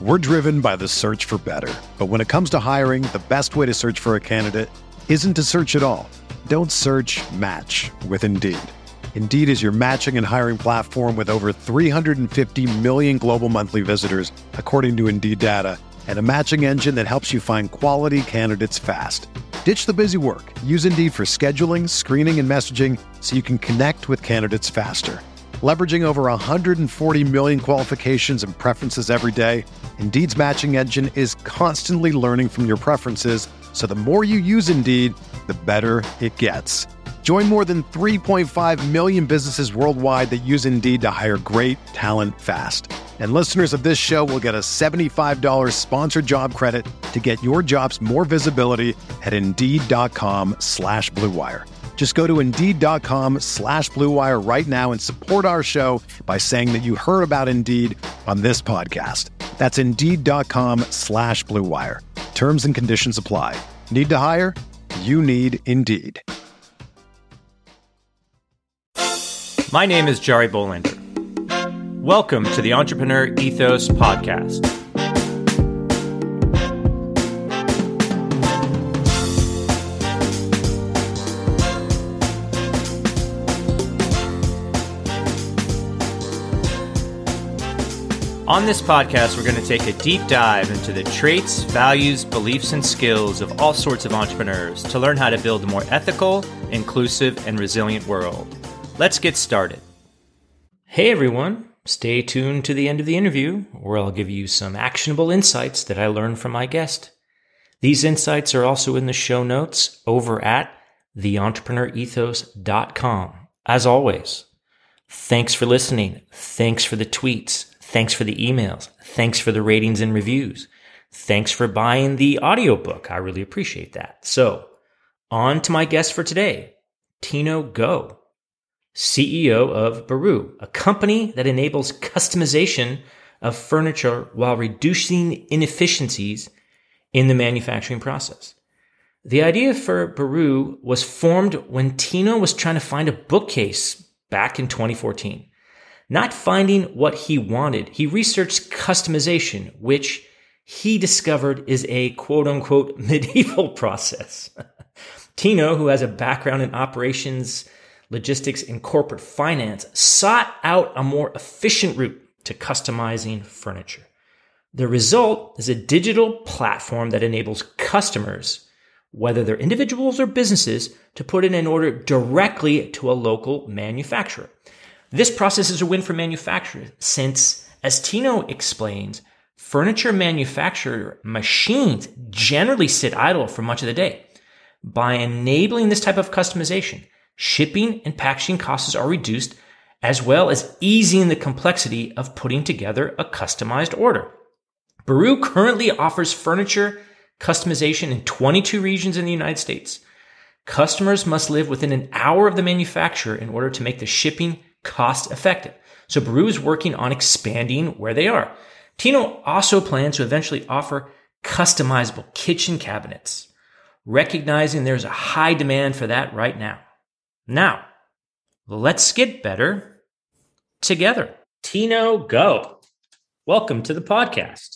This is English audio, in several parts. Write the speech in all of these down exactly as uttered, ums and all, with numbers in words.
We're driven by the search for better. But when it comes to hiring, the best way to search for a candidate isn't to search at all. Don't search, match with Indeed. Indeed is your matching and hiring platform with over three hundred fifty million global monthly visitors, according to Indeed data, and a matching engine that helps you find quality candidates fast. Ditch the busy work. Use Indeed for scheduling, screening, and messaging so you can connect with candidates faster. Leveraging over one hundred forty million qualifications and preferences every day, Indeed's matching engine is constantly learning from your preferences, so the more you use Indeed, the better it gets. Join more than three point five million businesses worldwide that use Indeed to hire great talent fast. And listeners of this show will get a seventy-five dollars sponsored job credit to get your jobs more visibility at Indeed.com slash Blue Wire. Just go to Indeed.com slash Blue Wire right now and support our show by saying that you heard about Indeed on this podcast. That's Indeed.com slash Blue Wire. Terms and conditions apply. Need to hire? You need Indeed. My name is Jari Bolander. Welcome to the Entrepreneur Ethos Podcast. On this podcast, we're going to take a deep dive into the traits, values, beliefs, and skills of all sorts of entrepreneurs to learn how to build a more ethical, inclusive, and resilient world. Let's get started. Hey everyone, stay tuned to the end of the interview where I'll give you some actionable insights that I learned from my guest. These insights are also in the show notes over at the entrepreneur ethos dot com. As always, thanks for listening. Thanks for the tweets. Thanks for the emails. Thanks for the ratings and reviews. Thanks for buying the audiobook. I really appreciate that. So, on to my guest for today, Tino Go, C E O of Baru, a company that enables customization of furniture while reducing inefficiencies in the manufacturing process. The idea for Baru was formed when Tino was trying to find a bookcase back in twenty fourteen. Not finding what he wanted, he researched customization, which he discovered is a quote-unquote medieval process. Tino, who has a background in operations, logistics, and corporate finance, sought out a more efficient route to customizing furniture. The result is a digital platform that enables customers, whether they're individuals or businesses, to put in an order directly to a local manufacturer. This process is a win for manufacturers since, as Tino explains, furniture manufacturer machines generally sit idle for much of the day. By enabling this type of customization, shipping and packaging costs are reduced, as well as easing the complexity of putting together a customized order. Baru currently offers furniture customization in twenty-two regions in the United States. Customers must live within an hour of the manufacturer in order to make the shipping cost effective. So Baru is working on expanding where they are. Tino also plans to eventually offer customizable kitchen cabinets, recognizing there's a high demand for that right now. Now, let's get better together. Tino Go, welcome to the podcast.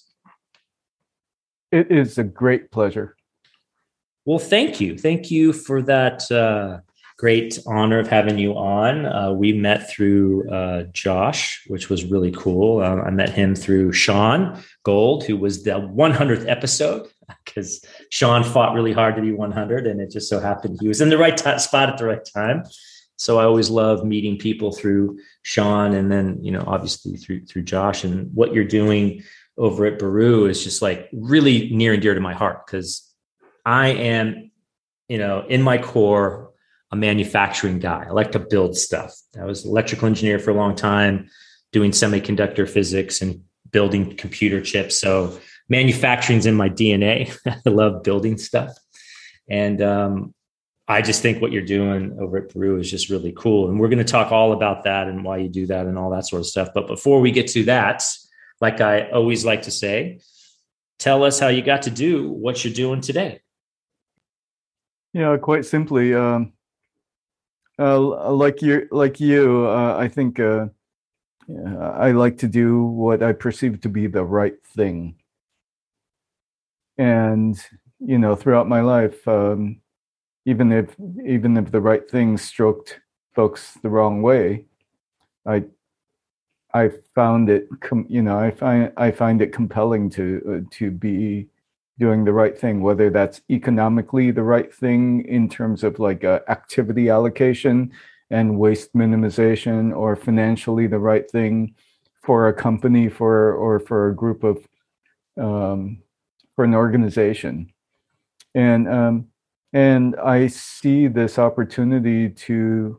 It is a great pleasure. Well, thank you. Thank you for that uh, great honor of having you on. Uh, we met through uh, Josh, which was really cool. Uh, I met him through Sean Gold, who was the one hundredth episode, because Sean fought really hard to be one hundred, and it just so happened he was in the right t- spot at the right time. So I always love meeting people through Sean, and then, you know, obviously through through Josh. And what you're doing over at Baru is just like really near and dear to my heart, because I am, you know, in my core, a manufacturing guy. I like to build stuff. I was an electrical engineer for a long time, doing semiconductor physics and building computer chips. So manufacturing's in my D N A. I love building stuff. And um, I just think what you're doing over at Baru is just really cool. And we're going to talk all about that and why you do that and all that sort of stuff. But before we get to that, like I always like to say, tell us how you got to do what you're doing today. You know, quite simply, um, uh, like you, like you, uh, I think uh, uh, I like to do what I perceive to be the right thing. And, you know, throughout my life, um, even if even if the right thing stroked folks the wrong way, I I found it, com- you know, I find I find it compelling to uh, to be doing the right thing, whether that's economically the right thing in terms of like uh, activity allocation and waste minimization, or financially the right thing for a company, for or for a group of um, for an organization, and um, and I see this opportunity to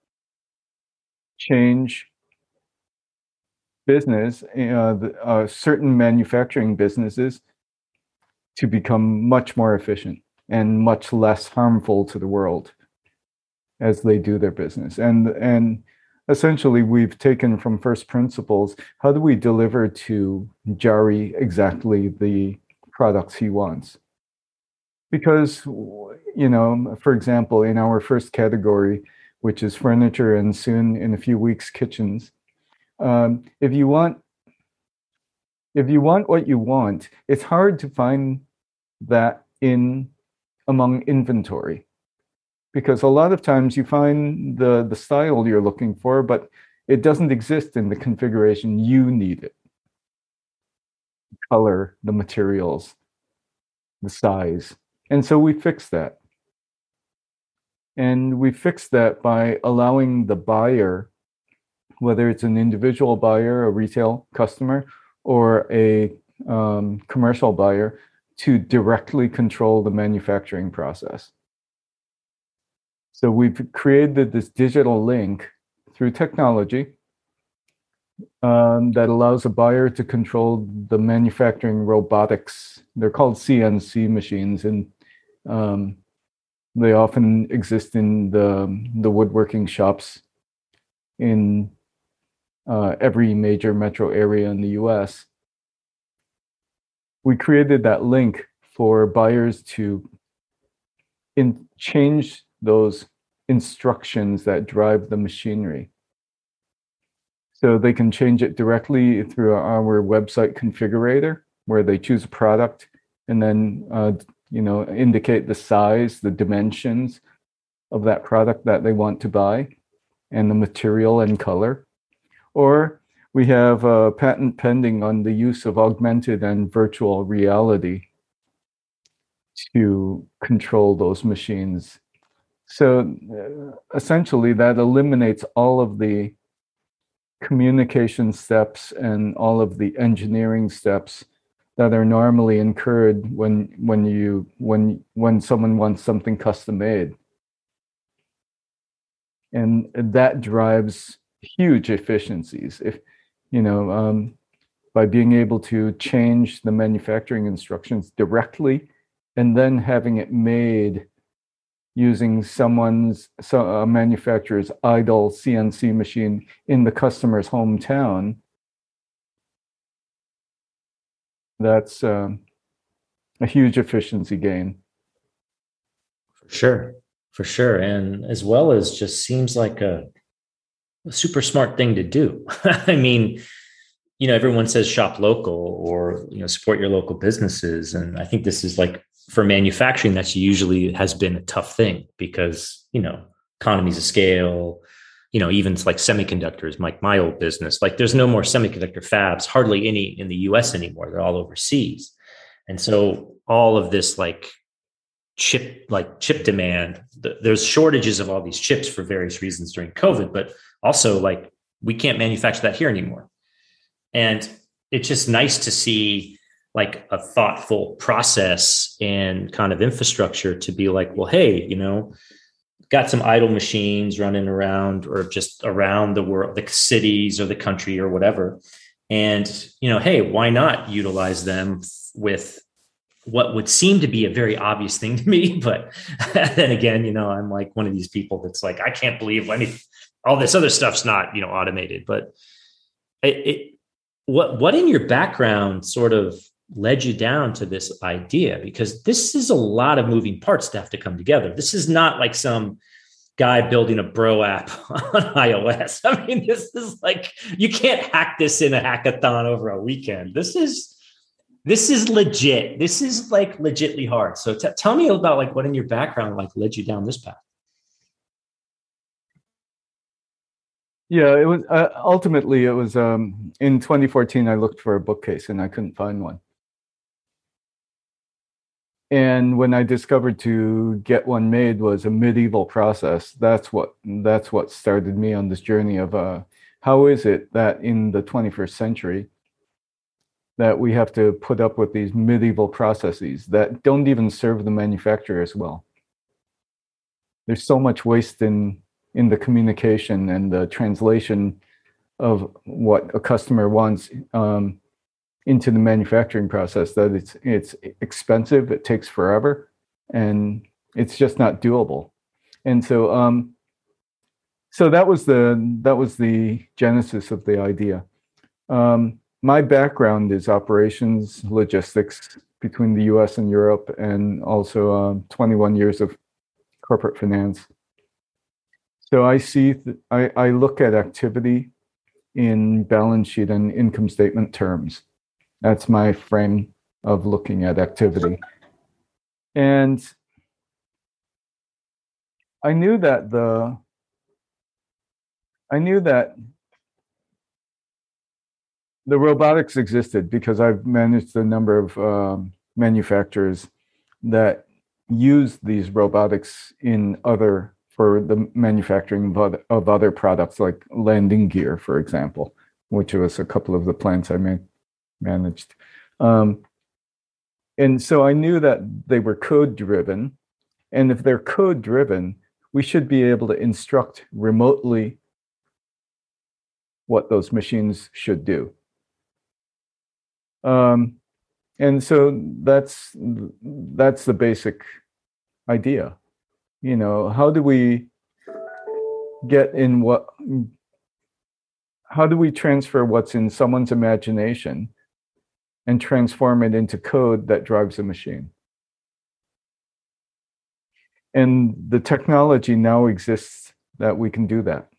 change business, uh, the, uh, certain manufacturing businesses, to become much more efficient and much less harmful to the world as they do their business. And and essentially, we've taken from first principles, how do we deliver to Jari exactly the products he wants? Because, you know, for example, in our first category, which is furniture, and soon in a few weeks, kitchens, um, if you want if you want what you want, it's hard to find that in among inventory, because a lot of times you find the the style you're looking for, but it doesn't exist in the configuration you need it. Color, the materials, the size. And so we fix that. And we fix that by allowing the buyer, whether it's an individual buyer, a retail customer, or a um, commercial buyer, to directly control the manufacturing process. So we've created this digital link through technology um, that allows a buyer to control the manufacturing robotics. They're called C N C machines, and um, they often exist in the, the woodworking shops in uh, every major metro area in the U S. We created that link for buyers to in, change those instructions that drive the machinery. So they can change it directly through our website configurator, where they choose a product and then uh, you know, indicate the size, the dimensions of that product that they want to buy, and the material and color. Or we have a patent pending on the use of augmented and virtual reality to control those machines. So uh, essentially, that eliminates all of the communication steps and all of the engineering steps that are normally incurred when when you when when someone wants something custom made. And that drives huge efficiencies. If you know, um, by being able to change the manufacturing instructions directly, and then having it made using someone's so a manufacturer's idle C N C machine in the customer's hometown, that's um, a huge efficiency gain. For sure, for sure. And as well as just seems like a, a super smart thing to do. I mean, you know, everyone says shop local, or, you know, support your local businesses. And I think this is like, for manufacturing, that's usually has been a tough thing because, you know, economies of scale, you know, even like semiconductors, like my old business, like there's no more semiconductor fabs, hardly any in the U S anymore. They're all overseas. And so all of this like chip, like chip demand, th- there's shortages of all these chips for various reasons during COVID, but also like we can't manufacture that here anymore. And it's just nice to see like a thoughtful process and kind of infrastructure to be like, well, hey, you know, got some idle machines running around or just around the world, the cities or the country or whatever. And, you know, hey, why not utilize them with what would seem to be a very obvious thing to me? But then again, you know, I'm like one of these people that's like, I can't believe any, all this other stuff's not, you know, automated. But it, it what, what in your background sort of led you down to this idea? Because this is a lot of moving parts to have to come together. This is not like some guy building a bro app on iOS. I mean, this is like, you can't hack this in a hackathon over a weekend. This is, this is legit. This is like legitly hard. So t- tell me about like what in your background like led you down this path. Yeah, it was uh, ultimately it was um, in twenty fourteen. I looked for a bookcase and I couldn't find one. And when I discovered to get one made was a medieval process, that's what that's what started me on this journey of uh, how is it that in the twenty-first century that we have to put up with these medieval processes that don't even serve the manufacturer as well. There's so much waste in in the communication and the translation of what a customer wants um, into the manufacturing process that it's it's expensive, it takes forever, and it's just not doable. And so um, so that was the that was the genesis of the idea. Um, my background is operations, logistics between the U S and Europe, and also um, twenty-one years of corporate finance. So I see, th- I, I look at activity in balance sheet and income statement terms. That's my frame of looking at activity. And I knew that the, I knew that the robotics existed because I've managed a number of um, manufacturers that use these robotics in other for the manufacturing of other, of other products like landing gear, for example, which was a couple of the plants I made, managed. Um, and so I knew that they were code driven. And if they're code driven, we should be able to instruct remotely what those machines should do. Um, and so that's that's the basic idea. You know, how do we get in what, how do we transfer what's in someone's imagination and transform it into code that drives a machine? And the technology now exists that we can do that.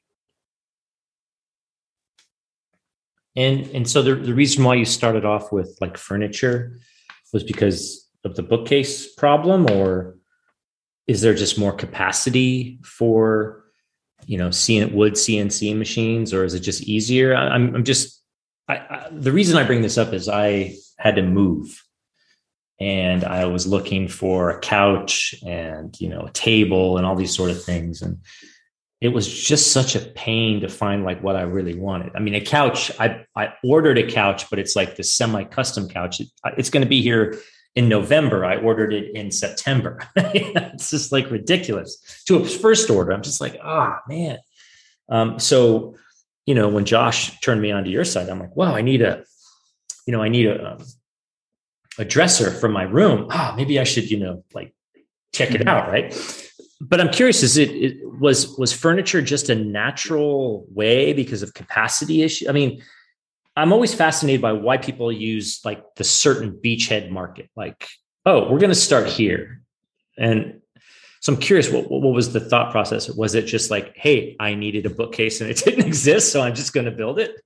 And and so the, the reason why you started off with like furniture was because of the bookcase problem, or is there just more capacity for, you know, seeing wood C N C machines, or is it just easier? I, I'm I'm just I, I, the reason I bring this up is I had to move, and I was looking for a couch and, you know, a table and all these sort of things, and it was just such a pain to find like what I really wanted. I mean, a couch, I I ordered a couch, but it's like the semi-custom couch. It, it's going to be here in November. I ordered it in September. It's just like ridiculous to a first order. I'm just like, ah, oh, man. Um, so, you know, when Josh turned me onto your side, I'm like, wow, I need a, you know, I need a, um, a dresser for my room. Ah, oh, maybe I should, you know, like check it out. Right. But I'm curious, is it, it was, was furniture just a natural way because of capacity issue? I mean, I'm always fascinated by why people use like the certain beachhead market, like, oh, we're going to start here. And so I'm curious, what, what was the thought process? Was it just like, hey, I needed a bookcase and it didn't exist, so I'm just going to build it?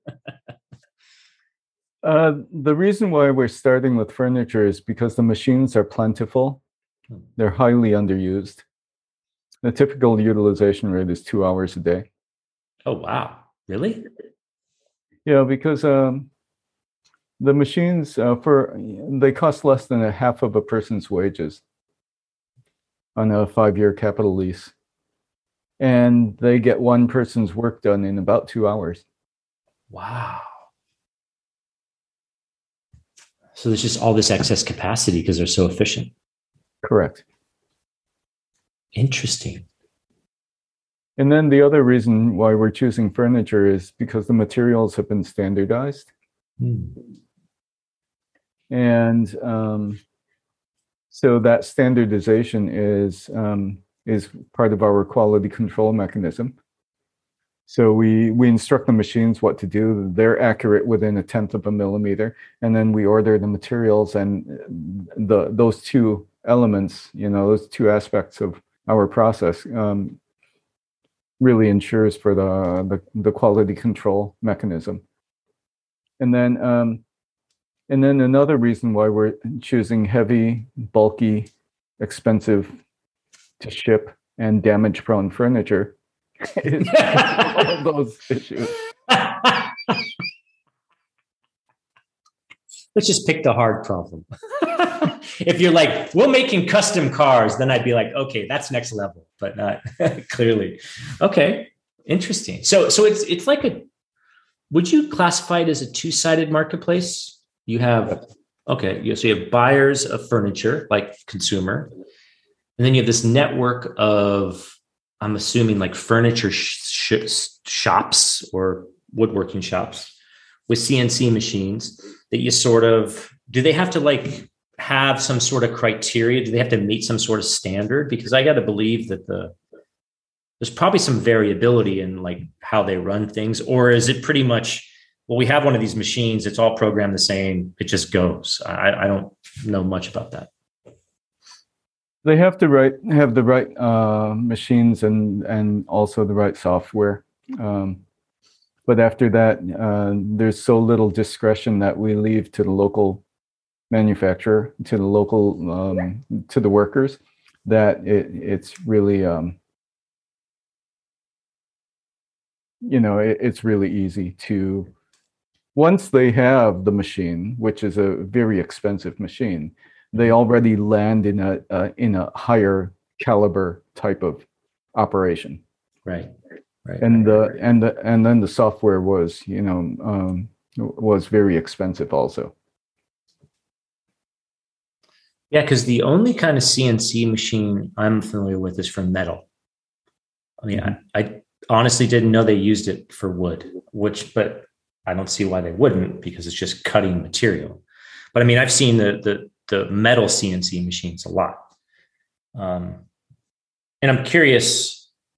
uh, the reason why we're starting with furniture is because the machines are plentiful. They're highly underused. The typical utilization rate is two hours a day. Oh, wow. Really? Yeah, because um, the machines uh, for they cost less than a half of a person's wages on a five-year capital lease, and they get one person's work done in about two hours. Wow! So there's just all this excess capacity because they're so efficient. Correct. Interesting. And then the other reason why we're choosing furniture is because the materials have been standardized. Hmm. And um, so that standardization is um, is part of our quality control mechanism. So we we instruct the machines what to do. They're accurate within a tenth of a millimeter, and then we order the materials, and the those two elements, you know, those two aspects of our process um, really ensures for the, the, the quality control mechanism. And then, um, and then another reason why we're choosing heavy, bulky, expensive to ship and damage-prone furniture is all of those issues. Let's just pick the hard problem. If you're like, we're making custom cars, then I'd be like, okay, that's next level, but not clearly. Okay, interesting. So, so it's it's like a. Would you classify it as a two-sided marketplace? You have okay, so you have buyers of furniture, like consumer, and then you have this network of, I'm assuming, like furniture sh- shops or woodworking shops with C N C machines that you sort of, do they have to like have some sort of criteria? Do they have to meet some sort of standard? Because I got to believe that the, there's probably some variability in like how they run things, or is it pretty much, well, we have one of these machines, it's all programmed the same, it just goes. I, I don't know much about that. They have to right, have the right uh, machines and, and also the right software. Um, But after that, uh, there's so little discretion that we leave to the local manufacturer, to the local, um, to the workers, that it, it's really, um, you know, it, it's really easy to, once they have the machine, which is a very expensive machine, they already land in a uh, in a higher caliber type of operation. Right. Right, and right, the right. and the and then the software was, you know, um, was very expensive also. Yeah, because the only kind of C N C machine I'm familiar with is from metal. I mean, mm-hmm. I, I honestly didn't know they used it for wood, which, but I don't see why they wouldn't, because it's just cutting material. But I mean, I've seen the the the metal C N C machines a lot, um, and I'm curious.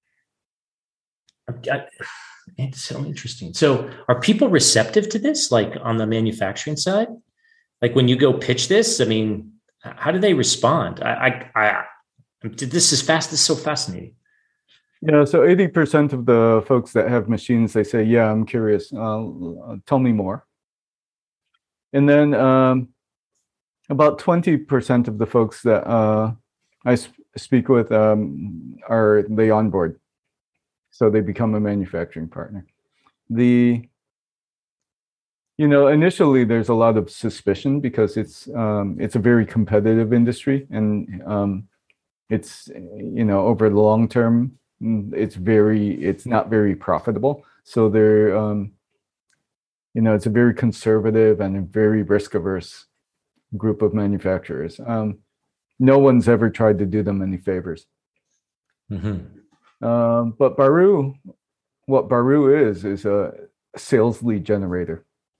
It's so interesting. So are people receptive to this? Like on the manufacturing side, like when you go pitch this, I mean, how do they respond? I, I, I this is fast. This is so fascinating. Yeah. So eighty percent of the folks that have machines, they say, yeah, I'm curious. Uh, tell me more. And then um, about twenty percent of the folks that uh, I sp- speak with um, are they on board. So they become a manufacturing partner. The, you know, initially there's a lot of suspicion because it's um, it's a very competitive industry, and um, it's, you know, over the long term, it's very it's not very profitable. So they're, um, you know, it's a very conservative and a very risk averse group of manufacturers. Um, no one's ever tried to do them any favors. Mm-hmm. Um, but Baru, what Baru is, is a sales lead generator.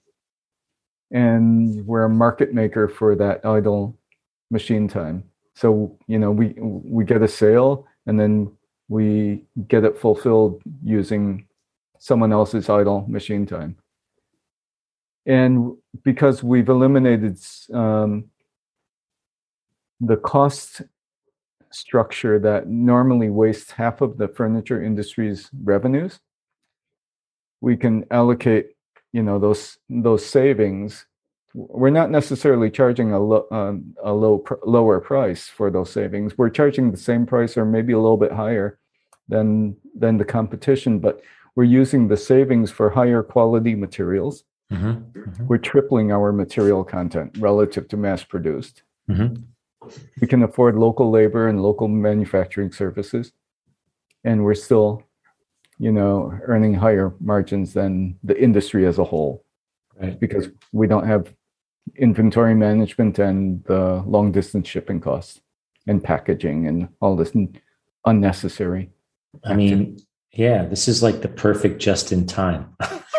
And we're a market maker for that idle machine time. So, you know, we we get a sale and then we get it fulfilled using someone else's idle machine time. And because we've eliminated um, the cost structure that normally wastes half of the furniture industry's revenues, we can allocate, you know, those those savings. We're not necessarily charging a, lo- um, a low pr- lower price for those savings. We're charging the same price or maybe a little bit higher than than the competition, but we're using the savings for higher quality materials. Mm-hmm. Mm-hmm. We're tripling our material content relative to mass produced. Mm-hmm. We can afford local labor and local manufacturing services, and we're still, you know, earning higher margins than the industry as a whole, right? Because we don't have inventory management and the long distance shipping costs and packaging and all this unnecessary. I mean, yeah, this is like the perfect just in time.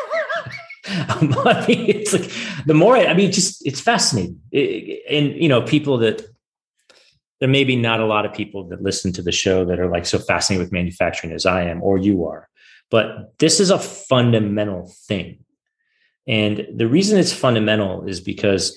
I mean, it's like the more, I mean, just, it's fascinating. It, and, you know, people that, there may be not a lot of people that listen to the show that are like so fascinated with manufacturing as I am, or you are, but this is a fundamental thing. And the reason it's fundamental is because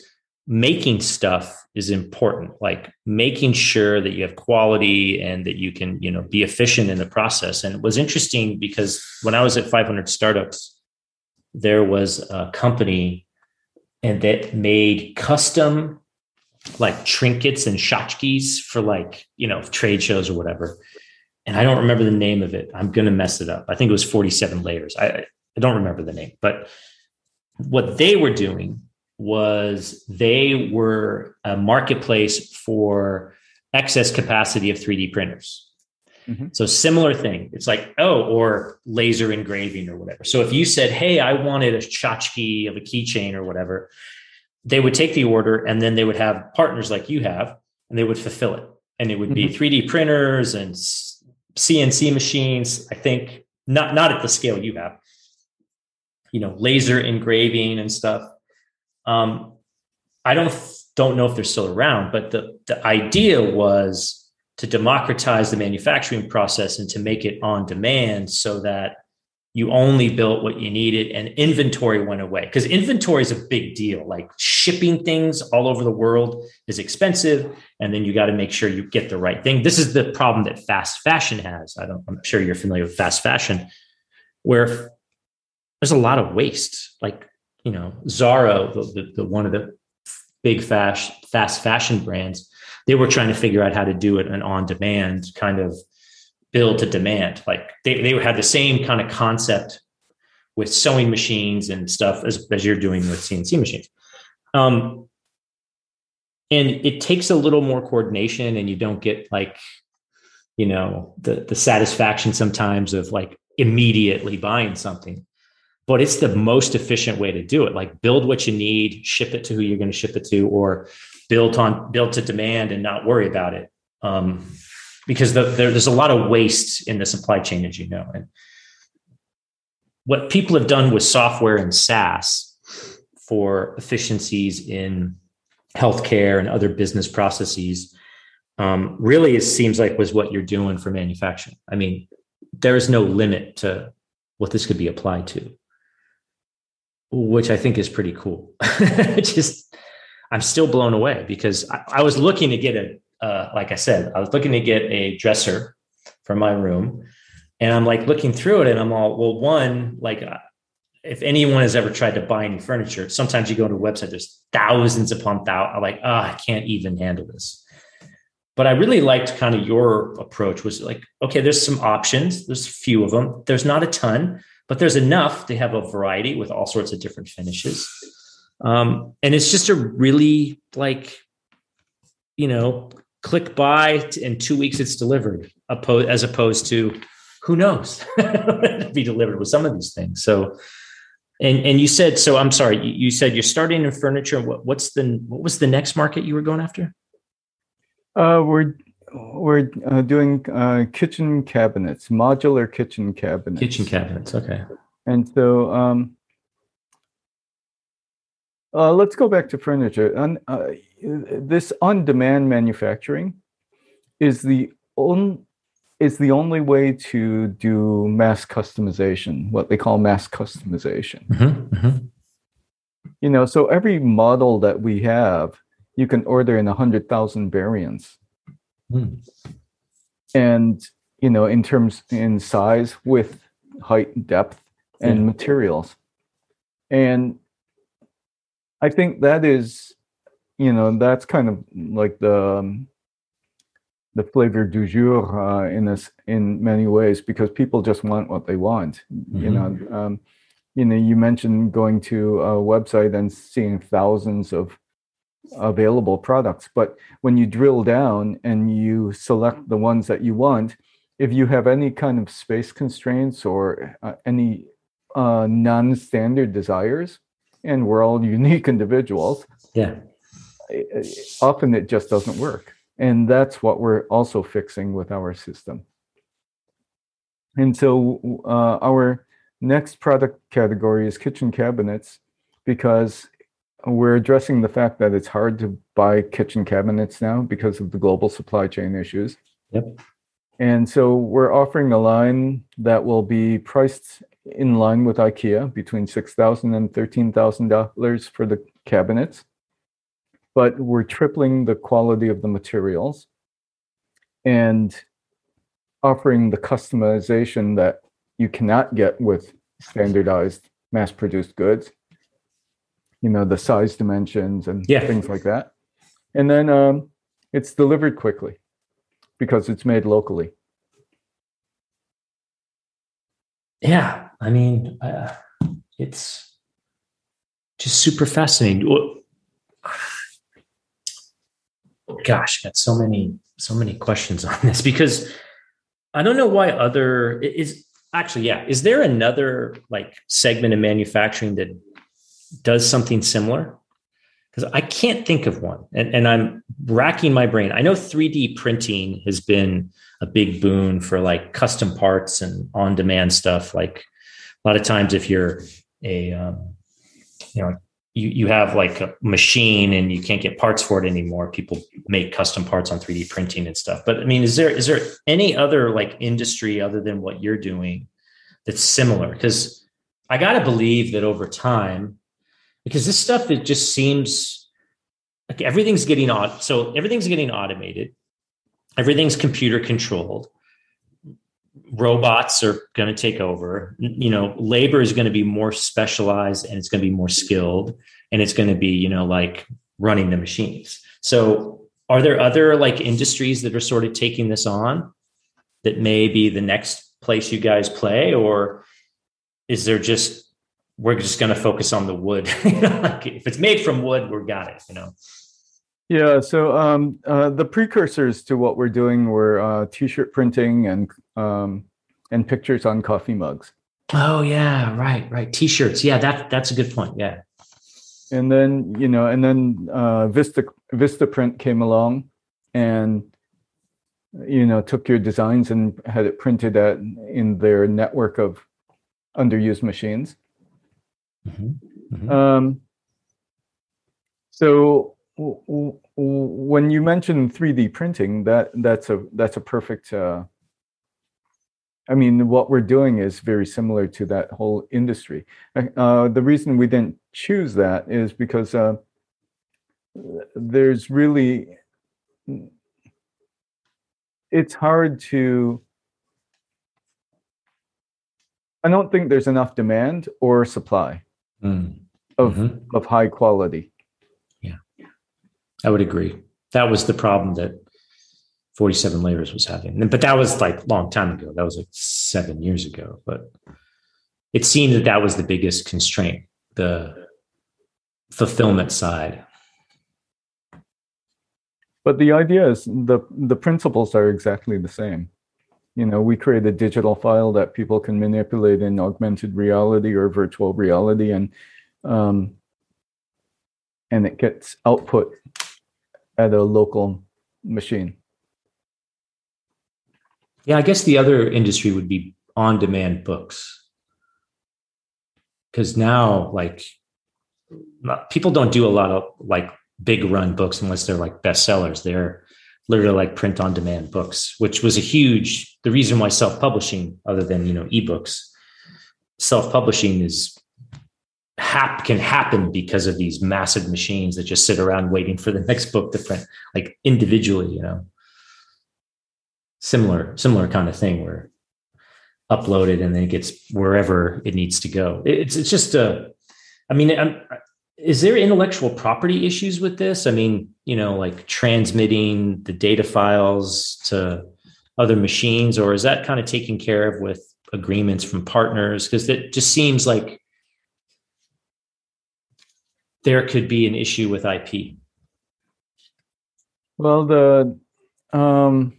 making stuff is important, like making sure that you have quality and that you can, you know, be efficient in the process. And it was interesting because when I was at five hundred Startups, there was a company and that made custom like trinkets and tchotchkes for like, you know, trade shows or whatever. And I don't remember the name of it. I'm going to mess it up. I think it was forty-seven layers. I, I don't remember the name, but what they were doing was they were a marketplace for excess capacity of three D printers. Mm-hmm. So similar thing. It's like, oh, or laser engraving or whatever. So if you said, hey, I wanted a tchotchke of a keychain or whatever, they would take the order and then they would have partners like you have, and they would fulfill it. And it would be mm-hmm. three D printers and C N C machines, I think, not, not at the scale you have, you know, laser engraving and stuff. Um, I don't don't know if they're still around, but the, the idea was to democratize the manufacturing process and to make it on demand so that you only built what you needed and inventory went away. Because inventory is a big deal. Like shipping things all over the world is expensive. And then you got to make sure you get the right thing. This is the problem that fast fashion has. I don't, I'm sure you're familiar with fast fashion, where there's a lot of waste. Like, you know, Zara, the, the, the one of the big fast fast fashion brands, they were trying to figure out how to do it an on-demand kind of build to demand. Like they, they had the same kind of concept with sewing machines and stuff as, as you're doing with C N C machines. Um, and it takes a little more coordination, and you don't get like, you know, the, the satisfaction sometimes of like immediately buying something. But it's the most efficient way to do it. Like build what you need, ship it to who you're going to ship it to, or build on build to demand and not worry about it. Um, because the, there, there's a lot of waste in the supply chain, as you know. And what people have done with software and SaaS for efficiencies in healthcare and other business processes, um, really it seems like was what you're doing for manufacturing. I mean, there is no limit to what this could be applied to, which I think is pretty cool. Just, I'm still blown away because I, I was looking to get a, uh, like I said, I was looking to get a dresser for my room, and I'm like looking through it and I'm all, well, one, like if anyone has ever tried to buy any furniture, sometimes you go to a website, there's thousands upon thousands. I'm like, oh, I can't even handle this. But I really liked kind of your approach was like, okay, there's some options. There's a few of them. There's not a ton, but there's enough to have a variety with all sorts of different finishes. Um, and it's just a really like, you know, click buy in two weeks, it's delivered, as opposed to who knows to be delivered with some of these things. So, and, and you said, so I'm sorry, you, you said you're starting in furniture. What, what's the, what was the next market you were going after? Uh, we're, we're uh, doing uh, kitchen cabinets, modular kitchen cabinets. Kitchen cabinets. Okay. And so, um, uh, let's go back to furniture. And uh, this on-demand manufacturing is the on, is the only way to do mass customization, what they call mass customization. Mm-hmm, mm-hmm. You know, so every model that we have, you can order in a hundred thousand variants. Mm. And, you know, in terms in size, width, height, depth, and yeah. materials. And I think that is, you know, that's kind of like the um, the flavor du jour uh, in this in many ways, because people just want what they want. Mm-hmm. You know, um, you know, you mentioned going to a website and seeing thousands of available products, but when you drill down and you select the ones that you want, if you have any kind of space constraints or uh, any uh, non-standard desires, and we're all unique individuals, yeah, often it just doesn't work. And that's what we're also fixing with our system. And so uh, our next product category is kitchen cabinets, because we're addressing the fact that it's hard to buy kitchen cabinets now because of the global supply chain issues. Yep. And so we're offering a line that will be priced in line with IKEA, between six thousand dollars and thirteen thousand dollars for the cabinets. but we're tripling the quality of the materials and offering the customization that you cannot get with standardized mass-produced goods. You know, the size dimensions and yeah. things like that. And then um, it's delivered quickly because it's made locally. Yeah, I mean, uh, it's just super fascinating. Gosh, got so many, so many questions on this because I don't know why other is actually, yeah. Is there another like segment of manufacturing that does something similar? Because I can't think of one, and, and I'm racking my brain. I know three D printing has been a big boon for like custom parts and on-demand stuff. Like a lot of times, if you're a, um, you know, you you have like a machine and you can't get parts for it anymore, people make custom parts on three D printing and stuff. But I mean, is there is there any other like industry other than what you're doing that's similar? Because I got to believe that over time, because this stuff, it just seems like everything's getting odd. So everything's getting automated. Everything's computer controlled. Robots are going to take over. You know, labor is going to be more specialized and it's going to be more skilled. And it's going to be, you know, like running the machines. So are there other like industries that are sort of taking this on that may be the next place you guys play? Or is there just, we're just going to focus on the wood? Like if it's made from wood, we're got it, you know? Yeah. So um, uh, the precursors to what we're doing were uh, t-shirt printing and um, and pictures on coffee mugs. Oh yeah, right, right. T-shirts. Yeah, that that's a good point. Yeah. And then you know, and then uh, Vista Vistaprint came along, and you know, took your designs and had it printed at in their network of underused machines. Mm-hmm. Mm-hmm. Um, so w- w- when you mention three D printing, that that's a that's a perfect. Uh, I mean, what we're doing is very similar to that whole industry. Uh, the reason we didn't choose that is because uh, there's really it's hard to. I don't think there's enough demand or supply. Mm. Of mm-hmm. of high quality. Yeah, I would agree. That was the problem that forty-seven Layers was having. But that was like a long time ago. That was like seven years ago. But it seemed that that was the biggest constraint, the fulfillment side. But the idea is the the principles are exactly the same. You know, we create a digital file that people can manipulate in augmented reality or virtual reality, and um, and it gets output at a local machine. Yeah, I guess the other industry would be on-demand books, because now, like, people don't do a lot of like big run books unless they're like bestsellers. They're literally like print on demand books, which was a huge, the reason why self-publishing, other than, you know, ebooks, self-publishing is hap can happen because of these massive machines that just sit around waiting for the next book to print, like individually, you know, similar, similar kind of thing where uploaded and then it gets wherever it needs to go. It's, it's just a, I mean, I'm, is there intellectual property issues with this? I mean, you know, like transmitting the data files to other machines, or is that kind of taken care of with agreements from partners? Because it just seems like there could be an issue with I P. Well, the um,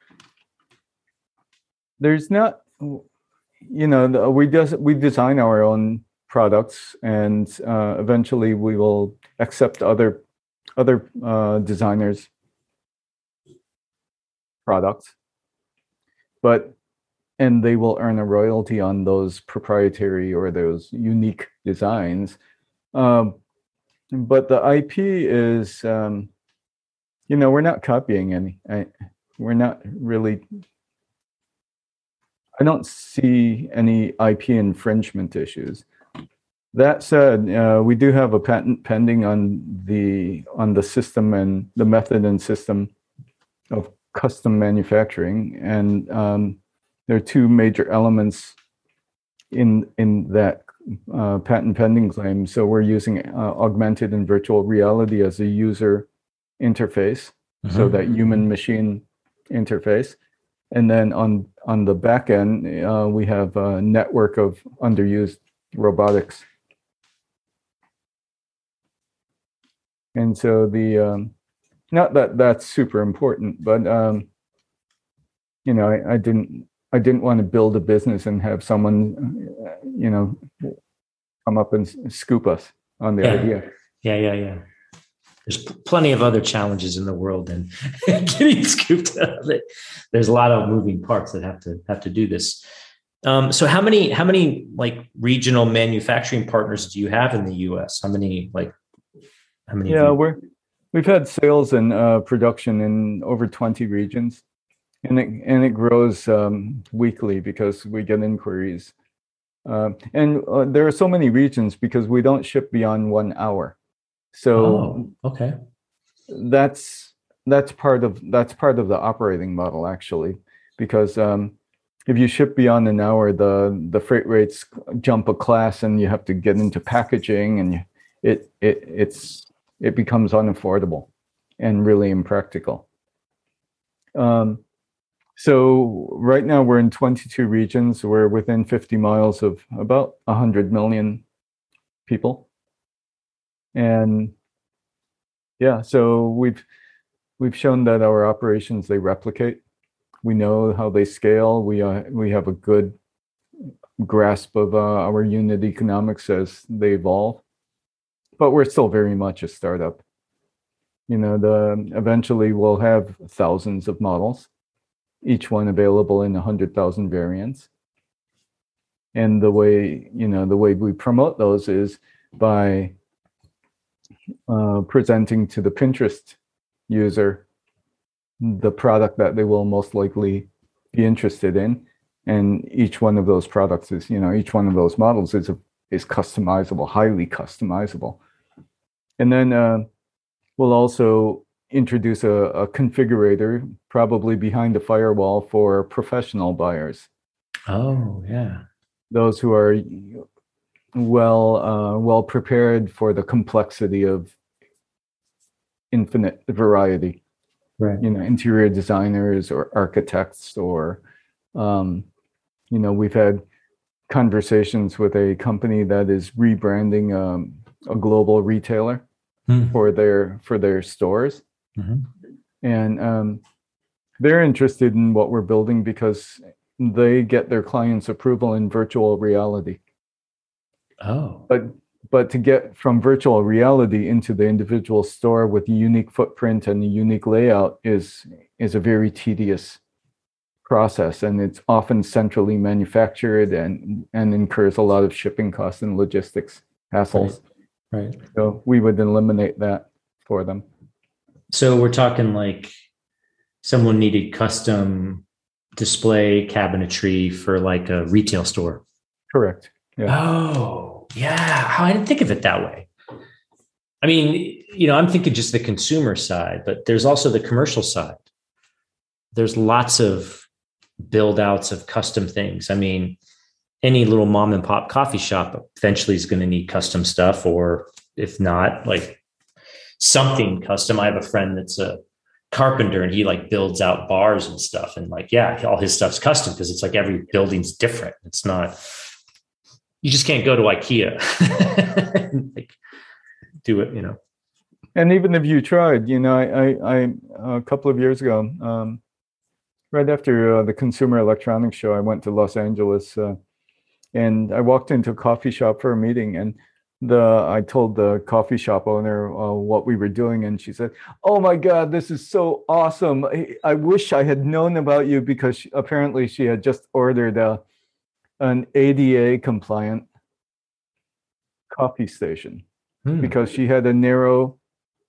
there's not, you know, the, we does we design our own products, and uh, eventually we will accept other other uh, designers' products, but and they will earn a royalty on those proprietary or those unique designs. Um, but the I P is, um, you know, we're not copying any. I, we're not really. I don't see any I P infringement issues. That said, uh, we do have a patent pending on the on the system and the method and system of custom manufacturing, and um, there are two major elements in in that uh, patent pending claim. So we're using uh, augmented and virtual reality as a user interface, mm-hmm. so that human machine interface. And then on on the back end, uh, we have a network of underused robotics. And so the um, not that that's super important, but um, you know, I, I didn't I didn't want to build a business and have someone, you know, come up and scoop us on the yeah. idea. Yeah, yeah, yeah. There's plenty of other challenges in the world, and getting scooped out of it. There's a lot of moving parts that have to have to do this. Um, so, how many how many like regional manufacturing partners do you have in the U S? How many like how many? Yeah, we're we've had sales and uh, production in over twenty regions, and it and it grows um, weekly because we get inquiries, uh, and uh, there are so many regions because we don't ship beyond one hour. So oh, okay, that's that's part of that's part of the operating model actually, because um, if you ship beyond an hour, the the freight rates jump a class, and you have to get into packaging, and it it it's it becomes unaffordable and really impractical. Um, so right now we're in twenty-two regions. We're within fifty miles of about one hundred million people. And yeah, so we've we've shown that our operations, they replicate. We know how they scale. We uh, we have a good grasp of uh, our unit economics as they evolve, but we're still very much a startup. You know, the eventually we'll have thousands of models, each one available in a hundred thousand variants. And the way you know the way we promote those is by Uh, presenting to the Pinterest user the product that they will most likely be interested in, and each one of those products is, you know, each one of those models is a, is customizable, highly customizable. And then uh, we'll also introduce a, a configurator, probably behind the firewall, for professional buyers. Oh, yeah. Those who are well uh, well prepared for the complexity of infinite variety, right? You know, interior designers or architects, or um, you know, we've had conversations with a company that is rebranding um, a global retailer mm-hmm. for their for their stores, mm-hmm. and um, they're interested in what we're building because they get their clients' approval in virtual reality. Oh, but but to get from virtual reality into the individual store with a unique footprint and a unique layout is is a very tedious process, and it's often centrally manufactured and and incurs a lot of shipping costs and logistics hassles. Right. right. So we would eliminate that for them. So we're talking like someone needed custom display cabinetry for like a retail store. Correct. Yeah. Oh, yeah. I didn't think of it that way. I mean, you know, I'm thinking just the consumer side, but there's also the commercial side. There's lots of build outs of custom things. I mean, any little mom and pop coffee shop eventually is going to need custom stuff, or if not, like something custom. I have a friend that's a carpenter, and he like builds out bars and stuff. And like, yeah, all his stuff's custom because it's like every building's different. It's not... You just can't go to IKEA and like do it, you know. And even if you tried, you know, I, I, I a couple of years ago, um, right after uh, the Consumer Electronics Show, I went to Los Angeles, uh, and I walked into a coffee shop for a meeting, and the I told the coffee shop owner uh, what we were doing, and she said, "Oh my God, this is so awesome! I, I wish I had known about you," because she, apparently she had just ordered a. an A D A compliant coffee station hmm. because she had a narrow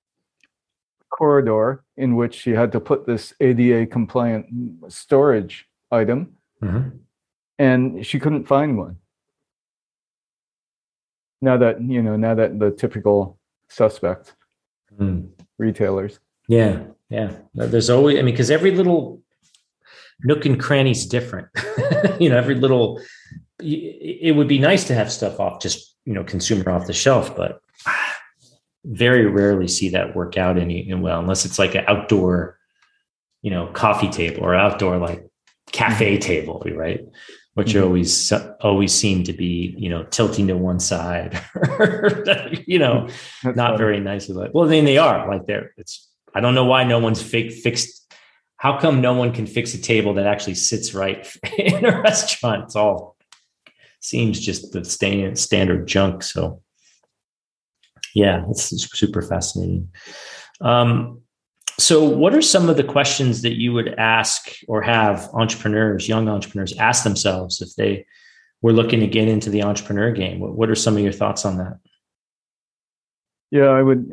corridor in which she had to put this A D A compliant storage item, mm-hmm. and she couldn't find one. Now that, you know, now that the typical suspect Mm. retailers. Yeah. Yeah. There's always, I mean, because every little nook and cranny is different. You know, every little, it would be nice to have stuff off, just, you know, consumer off the shelf, but very rarely see that work out any well, unless it's like an outdoor, you know, coffee table or outdoor like cafe mm-hmm. table, right? Which mm-hmm. always always seem to be, you know, tilting to one side, you know, That's not funny. Very nicely. Like, well, then they are like there. It's I don't know why no one's fake fixed. How come no one can fix a table that actually sits right in a restaurant? It's all seems just the stand, standard junk. So, yeah, it's super fascinating. Um, so what are some of the questions that you would ask or have entrepreneurs, young entrepreneurs ask themselves if they were looking to get into the entrepreneur game? What, what are some of your thoughts on that? Yeah, I would,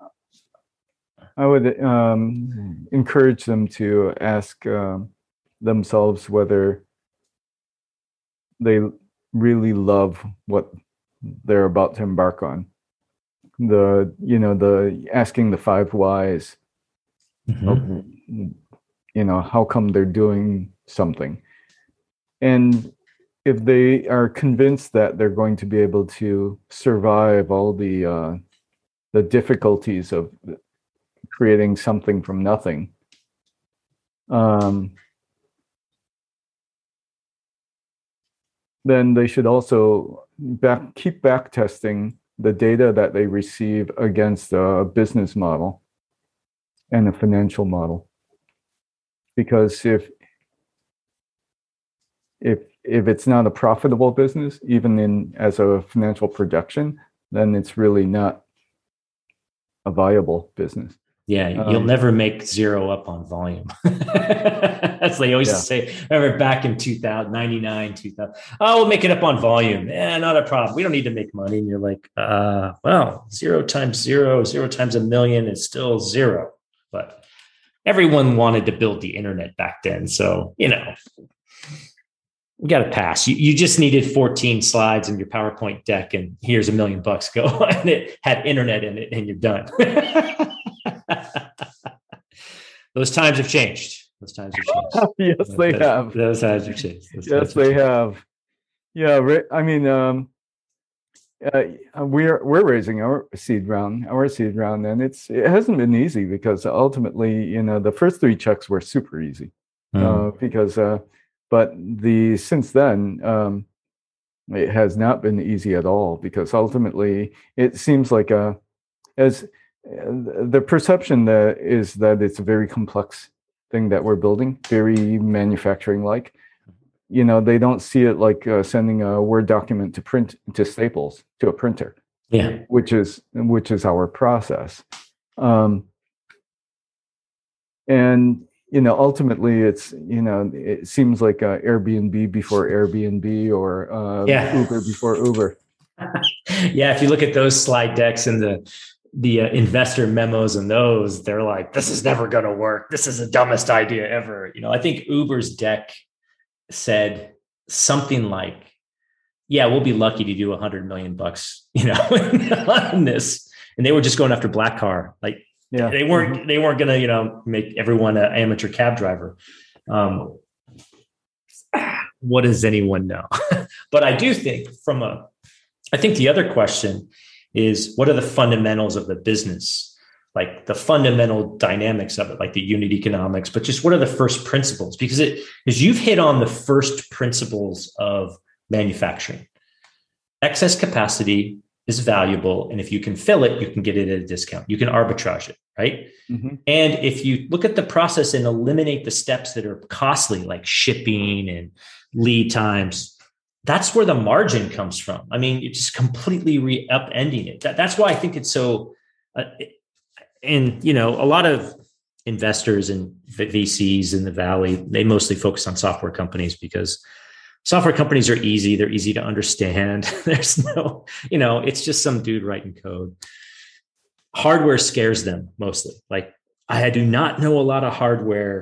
I would um, encourage them to ask uh, themselves whether they really love what they're about to embark on. The, you know, the asking the five whys. Mm-hmm. Of, you know, how come they're doing something? And if they are convinced that they're going to be able to survive all the uh, the difficulties of creating something from nothing, um, then they should also back keep back testing the data that they receive against a business model and a financial model. Because if if if it's not a profitable business, even in as a financial projection, then it's really not a viable business. Yeah, you'll um, never make zero up on volume. As they always yeah. say. Remember back in two thousand, ninety-nine, two thousand, oh, we'll make it up on volume. Yeah, not a problem. We don't need to make money. And you're like, uh, well, zero times zero, zero times a million is still zero. But everyone wanted to build the internet back then. So, you know, we got to pass. You, you just needed fourteen slides in your PowerPoint deck and here's a million bucks go. And it had internet in it and you're done. Those times have changed. Those times have changed. Yes, they those, have. Those times have changed. Those yes, they have. have. Yeah, I mean, um, uh, we're we're raising our seed round, our seed round, and it's it hasn't been easy because ultimately, you know, the first three checks were super easy, mm. uh, because, uh, but the since then, um, it has not been easy at all because ultimately, it seems like a as the perception that is that it's a very complex thing that we're building, very manufacturing like. You know, they don't see it like uh, sending a Word document to print to Staples to a printer. Yeah, which is which is our process, um, and you know, ultimately, it's you know, it seems like uh, Airbnb before Airbnb or uh, yeah. Uber before Uber. Yeah, if you look at those slide decks and the the uh, investor memos and those, they're like, this is never going to work. This is the dumbest idea ever. You know, I think Uber's deck said something like, yeah, we'll be lucky to do a hundred million bucks, you know, on this. And they were just going after black car. Like yeah. they weren't, mm-hmm. they weren't going to, you know, make everyone an amateur cab driver. Um, what does anyone know? But I do think from a, I think the other question is, what are the fundamentals of the business? Like the fundamental dynamics of it, like the unit economics, but just what are the first principles? Because it is you've hit on the first principles of manufacturing. Excess capacity is valuable. And if you can fill it, you can get it at a discount. You can arbitrage it, right? Mm-hmm. And if you look at the process and eliminate the steps that are costly, like shipping and lead times, that's where the margin comes from. I mean, it's just completely re upending it. That, that's why I think it's so, uh, and, you know, a lot of investors and V Cs in the Valley, they mostly focus on software companies because software companies are easy. They're easy to understand. There's no, you know, it's just some dude writing code. Hardware scares them mostly. Like I do not know a lot of hardware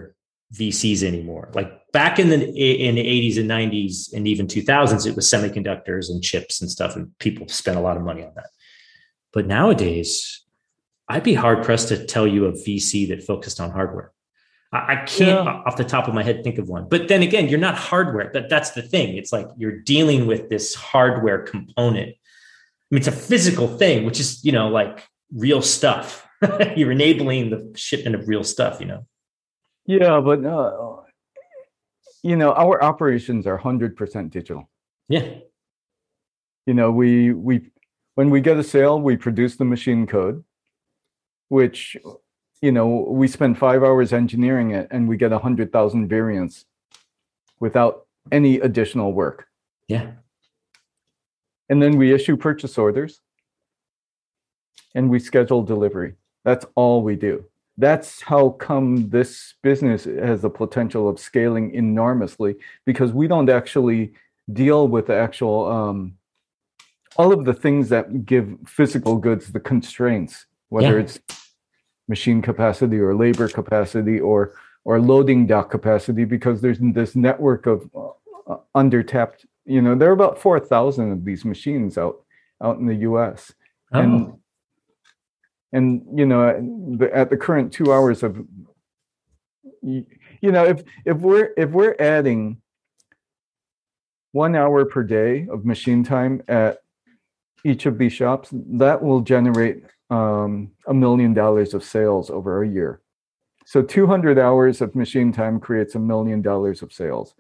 V Cs anymore. Like back in the in the eighties and nineties and even two thousands, it was semiconductors and chips and stuff, and people spent a lot of money on that. But nowadays, I'd be hard pressed to tell you a V C that focused on hardware. I, I can't yeah. off the top of my head think of one. But then again, you're not hardware. That that's the thing. It's like you're dealing with this hardware component. I mean, it's a physical thing, which is, you know, like real stuff. You're enabling the shipment of real stuff, you know. Yeah, but uh, you know, our operations are one hundred percent digital. Yeah. You know, we we when we get a sale, we produce the machine code, which, you know, we spend five hours engineering it, and we get a hundred thousand variants without any additional work. Yeah. And then we issue purchase orders, and we schedule delivery. That's all we do. That's how come this business has the potential of scaling enormously, because we don't actually deal with the actual, um, all of the things that give physical goods the constraints, whether yeah. it's machine capacity or labor capacity or or loading dock capacity, because there's this network of uh, undertapped, you know, there are about four thousand of these machines out, out in the U S. Oh. And And, you know, at the current two hours of, you know, if if we're if we're adding one hour per day of machine time at each of these shops, that will generate um, a million dollars of sales over a year. So two hundred hours of machine time creates a million dollars of sales.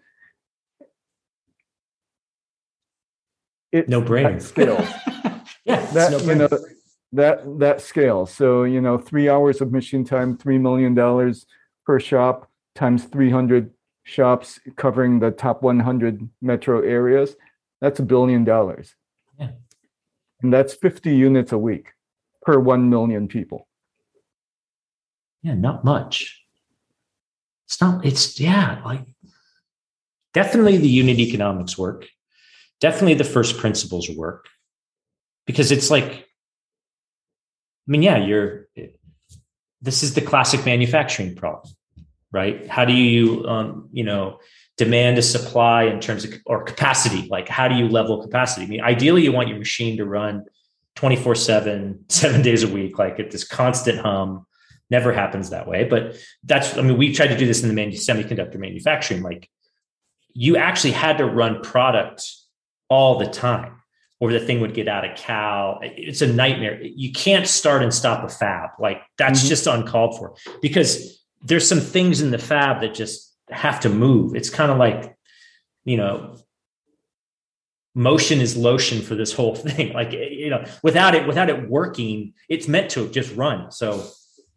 It's no brainer. Scale. yeah, that no you know. That that scale. So, you know, three hours of machine time, three million dollars per shop times three hundred shops covering the top one hundred metro areas. That's a billion dollars. Yeah. And that's fifty units a week per one million people. Yeah, not much. It's not, it's, yeah, like definitely the unit economics work. Definitely the first principles work, because it's like, I mean, yeah, you're, this is the classic manufacturing problem, right? How do you, um, you know, demand a supply in terms of, or capacity? Like, how do you level capacity? I mean, ideally you want your machine to run twenty-four seven, seven days a week, like at this constant hum. Never happens that way. But that's, I mean, we tried to do this in the manu- semiconductor manufacturing. Like, you actually had to run product all the time, or the thing would get out of cal. It's a nightmare. You can't start and stop a fab. Like, that's mm-hmm. just uncalled for, because there's some things in the fab that just have to move. It's kind of like, you know, motion is lotion for this whole thing. Like, you know, without it, without it working, it's meant to just run. So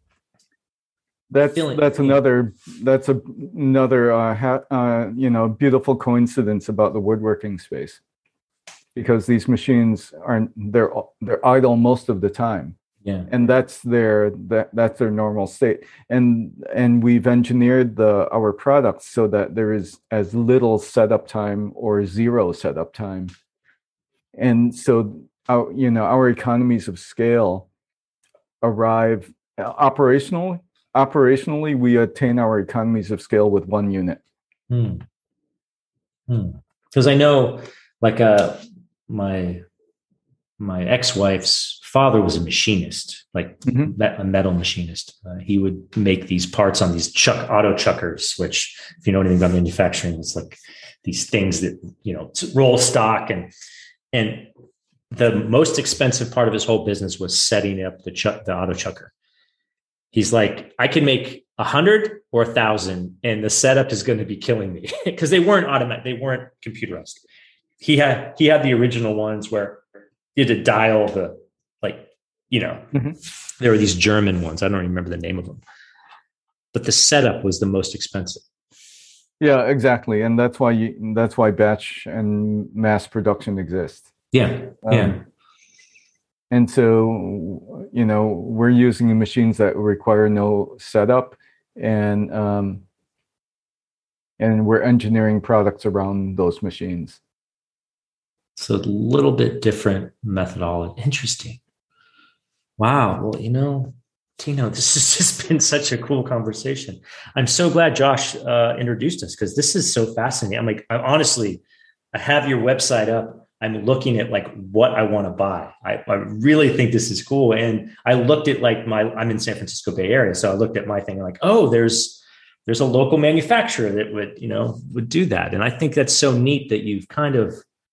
that's, that's another, that's a, another, uh, ha, uh, you know, beautiful coincidence about the woodworking space. Because these machines are they're they're idle most of the time, yeah, and that's their that that's their normal state. And and we've engineered the our products so that there is as little setup time or zero setup time, and so our, you know, our economies of scale arrive operationally. Operationally, we attain our economies of scale with one unit. Hmm. Hmm. Because I know, like a. my my ex-wife's father was a machinist, like mm-hmm. a metal machinist. Uh, he would make these parts on these chuck auto chuckers, which, if you know anything about manufacturing, it's like these things that, you know, roll stock. And and the most expensive part of his whole business was setting up the chuck, the auto chucker. He's like, I can make a hundred or a thousand, and the setup is going to be killing me, because they weren't automatic, they weren't computerized. He had he had the original ones where you had to dial the, like, you know, mm-hmm. there were these German ones. I don't remember the name of them, but the setup was the most expensive. Yeah, exactly, and that's why you, that's why batch and mass production exist. Yeah, um, yeah. And so, you know, we're using machines that require no setup, and um, and we're engineering products around those machines. So a little bit different methodology. Interesting. Wow. Well, you know, Tino, this has just been such a cool conversation. I'm so glad Josh uh, introduced us because this is so fascinating. I'm like, I honestly, I have your website up. I'm looking at like what I want to buy. I, I really think this is cool. And I looked at like my, I'm in San Francisco Bay Area. So I looked at my thing and like, oh, there's, there's a local manufacturer that would, you know, would do that. And I think that's so neat that you've kind of,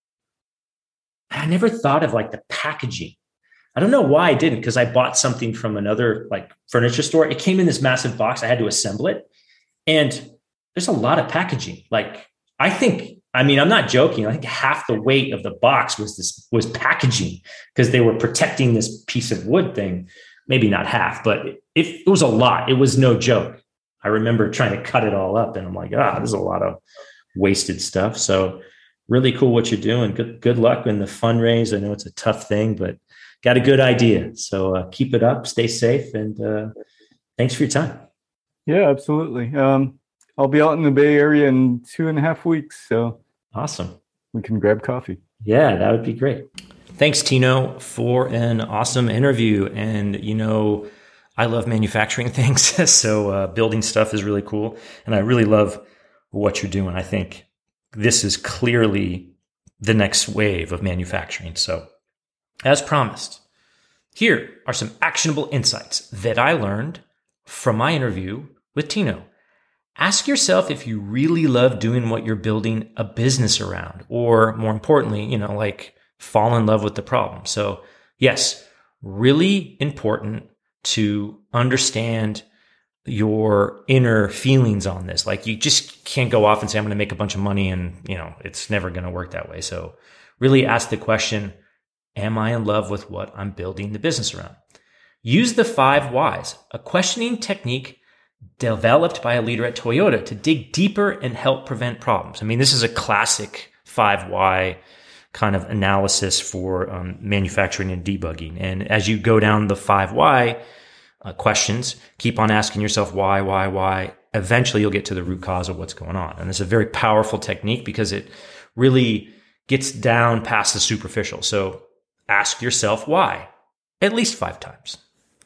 I never thought of like the packaging. I don't know why I didn't, because I bought something from another like furniture store. It came in this massive box. I had to assemble it. And there's a lot of packaging. Like, I think, I mean, I'm not joking. I think half the weight of the box was this was packaging because they were protecting this piece of wood thing. Maybe not half, but it, it was a lot. It was no joke. I remember trying to cut it all up and I'm like, ah, there's a lot of wasted stuff. So really cool what you're doing. Good, good luck in the fundraise. I know it's a tough thing, but got a good idea. So uh, keep it up, stay safe. And uh, thanks for your time. Yeah, absolutely. Um, I'll be out in the Bay Area in two and a half weeks. So awesome. We can grab coffee. Yeah, that would be great. Thanks, Tino, for an awesome interview. And, you know, I love manufacturing things. So uh, building stuff is really cool. And I really love what you're doing. I think this is clearly the next wave of manufacturing. So as promised, here are some actionable insights that I learned from my interview with Tino. Ask yourself if you really love doing what you're building a business around, or more importantly, you know, like fall in love with the problem. So yes, really important to understand your inner feelings on this. Like you just can't go off and say, I'm going to make a bunch of money and, you know, it's never going to work that way. So really ask the question, am I in love with what I'm building the business around? Use the five whys, a questioning technique developed by a leader at Toyota to dig deeper and help prevent problems. I mean, this is a classic five why kind of analysis for um, manufacturing and debugging. And as you go down the five why uh, questions, keep on asking yourself why, why, why. Eventually, you'll get to the root cause of what's going on. And it's a very powerful technique because it really gets down past the superficial. So ask yourself why at least five times.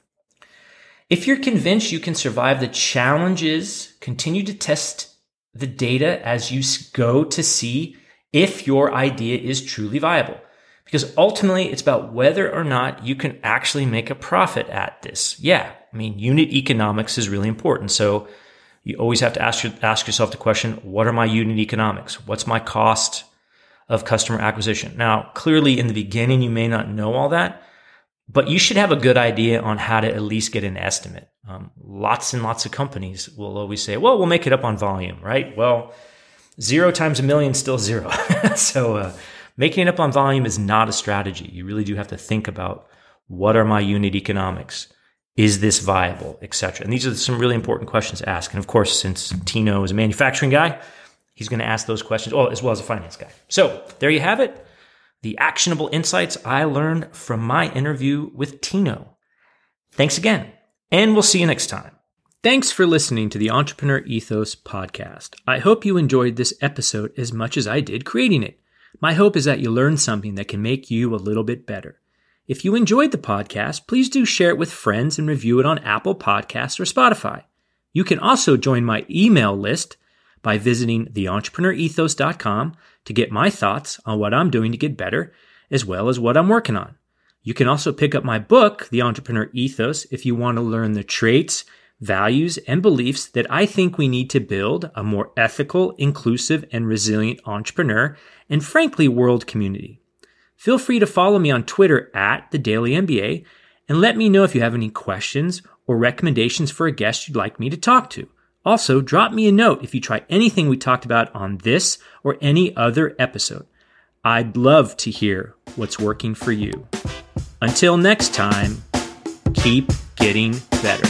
If you're convinced you can survive the challenges, continue to test the data as you go to see if your idea is truly viable. Because ultimately, it's about whether or not you can actually make a profit at this. Yeah, I mean, unit economics is really important. So you always have to ask, your, ask yourself the question, what are my unit economics? What's my cost of customer acquisition? Now, clearly in the beginning, you may not know all that, but you should have a good idea on how to at least get an estimate. Um, lots and lots of companies will always say, well, we'll make it up on volume, right? Well, zero times a million is still zero. so uh, making it up on volume is not a strategy. You really do have to think about what are my unit economics? Is this viable, et cetera? And these are some really important questions to ask. And of course, since Tino is a manufacturing guy, he's going to ask those questions, oh, as well as a finance guy. So there you have it. The actionable insights I learned from my interview with Tino. Thanks again, and we'll see you next time. Thanks for listening to the Entrepreneur Ethos podcast. I hope you enjoyed this episode as much as I did creating it. My hope is that you learned something that can make you a little bit better. If you enjoyed the podcast, please do share it with friends and review it on Apple Podcasts or Spotify. You can also join my email list by visiting the entrepreneur ethos dot com to get my thoughts on what I'm doing to get better, as well as what I'm working on. You can also pick up my book, The Entrepreneur Ethos, if you want to learn the traits, values, and beliefs that I think we need to build a more ethical, inclusive, and resilient entrepreneur and, frankly, world community. Feel free to follow me on Twitter at The Daily M B A and let me know if you have any questions or recommendations for a guest you'd like me to talk to. Also, drop me a note if you try anything we talked about on this or any other episode. I'd love to hear what's working for you. Until next time, keep getting better.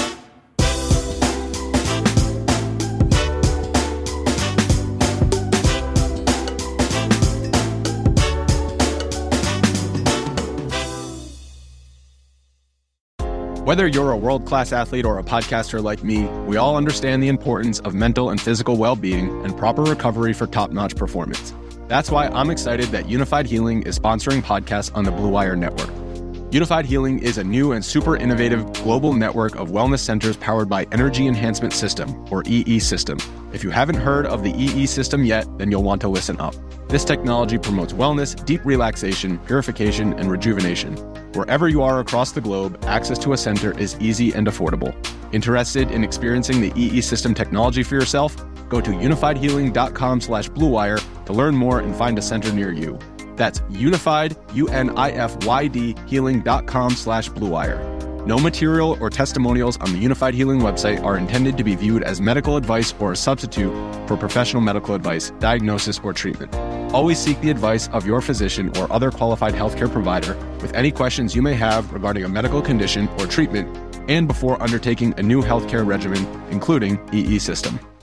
Whether you're a world-class athlete or a podcaster like me, we all understand the importance of mental and physical well-being and proper recovery for top-notch performance. That's why I'm excited that Unified Healing is sponsoring podcasts on the Blue Wire Network. Unified Healing is a new and super innovative global network of wellness centers powered by Energy Enhancement System, or E E System. If you haven't heard of the E E System yet, then you'll want to listen up. This technology promotes wellness, deep relaxation, purification, and rejuvenation. Wherever you are across the globe, access to a center is easy and affordable. Interested in experiencing the E E System technology for yourself? Go to unified healing dot com slash blue wire to learn more and find a center near you. That's unified, U N I F Y D, healing.com slash blue wire. No material or testimonials on the Unified Healing website are intended to be viewed as medical advice or a substitute for professional medical advice, diagnosis, or treatment. Always seek the advice of your physician or other qualified healthcare provider with any questions you may have regarding a medical condition or treatment and before undertaking a new healthcare regimen, including E E System.